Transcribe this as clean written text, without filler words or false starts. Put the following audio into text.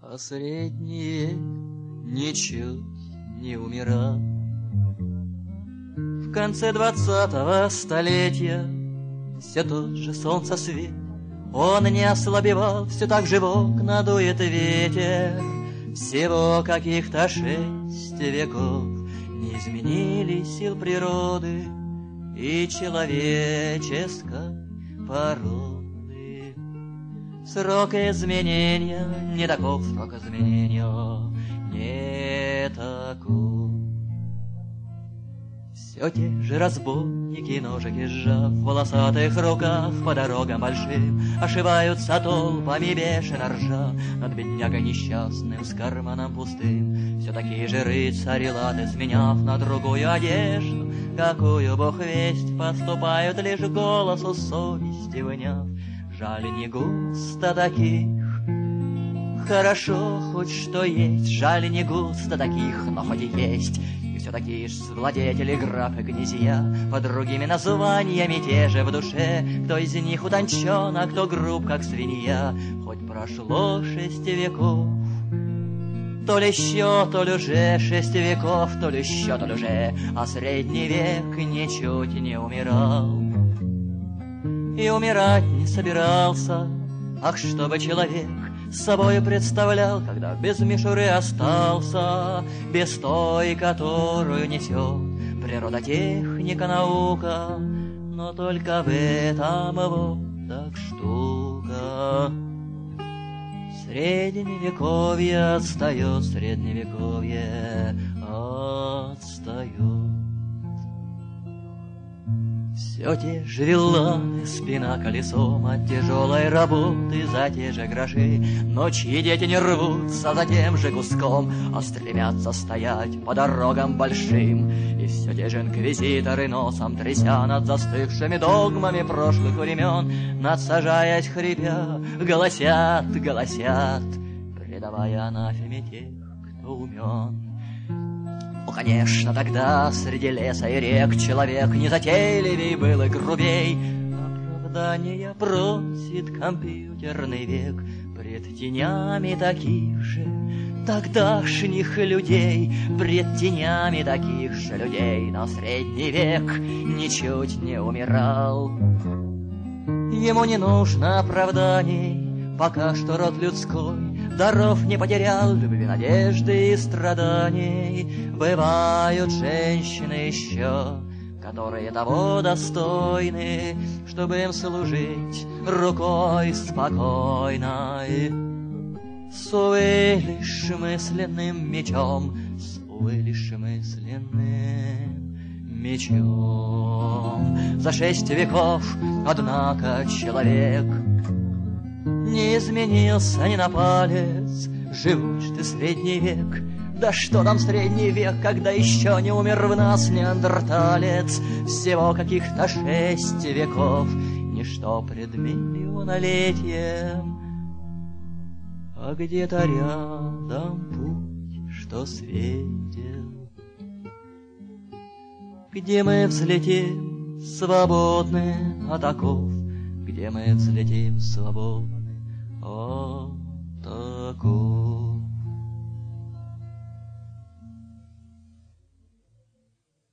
А средний век ничуть не умирал. В конце 20-го столетия все тот же солнцесвет, он не ослабевал, все так живок надует ветер. Всего каких-то 6 веков не изменили сил природы и человеческой породы. Срок изменения не таков, срок изменения не таков. Все те же разбойники, ножики сжав в волосатых руках, по дорогам большим ошиваются толпами, бешено ржа над беднягой несчастным с карманом пустым. Все такие же рыцари, латы сменяв на другую одежду, какую Бог весть, поступают лишь голосу совести вняв. Жаль, не густо таких, хорошо хоть что есть. Жаль, не густо таких, но хоть и есть. И все такие ж владетели, графы, князья, под другими названиями те же в душе. Кто из них утончен, а кто груб, как свинья. Хоть прошло 6 веков, то ли еще, то ли уже 6 веков, то ли еще, то ли уже, а средний век ничуть не умирал. И умирать не собирался. Ах, чтобы человек с собой представлял, когда без мишуры остался, без той, которую несет природа, техника, наука. Но только в этом вот так штука. Средневековье отстает, средневековье отстает. Все те же вилланы, спина колесом от тяжелой работы за те же гроши. Но чьи дети не рвутся за тем же куском, а стремятся стоять по дорогам большим. И все те же инквизиторы, носом тряся над застывшими догмами прошлых времен, надсажаясь хрипя, голосят, голосят, предавая анафеме тех, кто умен. Ну, конечно, тогда среди леса и рек человек незатейливей был и грубей. Оправдания просит компьютерный век пред тенями таких же тогдашних людей, пред тенями таких же людей. Но средний век ничуть не умирал. Ему не нужно оправданий, пока что род людской даров не потерял, любви, надежды и страданий. Бывают женщины еще, которые того достойны, чтобы им служить рукой спокойной. С увы лишь мысленным мечом, с увы лишь мысленным мечом. За 6 веков, однако, человек не изменился ни на палец. Живущий ты средний век, да что там средний век, когда еще не умер в нас неандерталец. Всего каких-то 6 веков, ничто пред миллионолетием. А где-то рядом путь, что светил, где мы взлетим свободны от оков, где мы взлетим свободны от оков.